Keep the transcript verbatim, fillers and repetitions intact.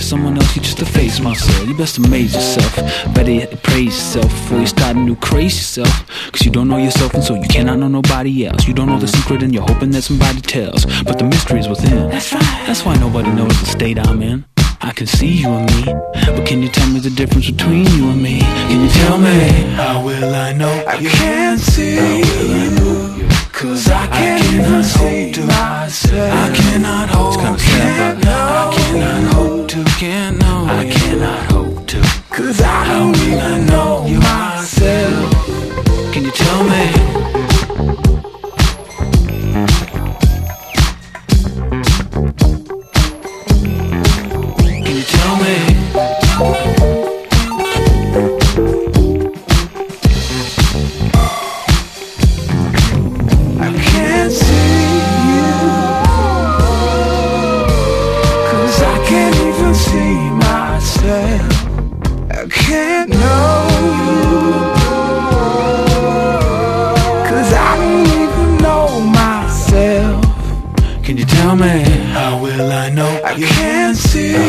someone else, you just deface myself. You best amaze yourself, better yet praise yourself before you start a new craze yourself. Cause you don't know yourself and so you cannot know nobody else. You don't know the secret and you're hoping that somebody tells, but the mystery is within. That's right. That's why nobody knows the state I'm in. I can see you and me, but can you tell me the difference between you and me? Can you tell me? How will I know? I can't see. How will I know? Cause I can't I even see to myself. I cannot hope it's kind of sad, but I cannot hope to. Can't know. I cannot hope to. Cause I don't even know myself. Can you tell me? Tell me. I can't see you, cause I can't even see myself. I can't know you, cause I don't even know myself. Can you tell me? How will I know? I can't see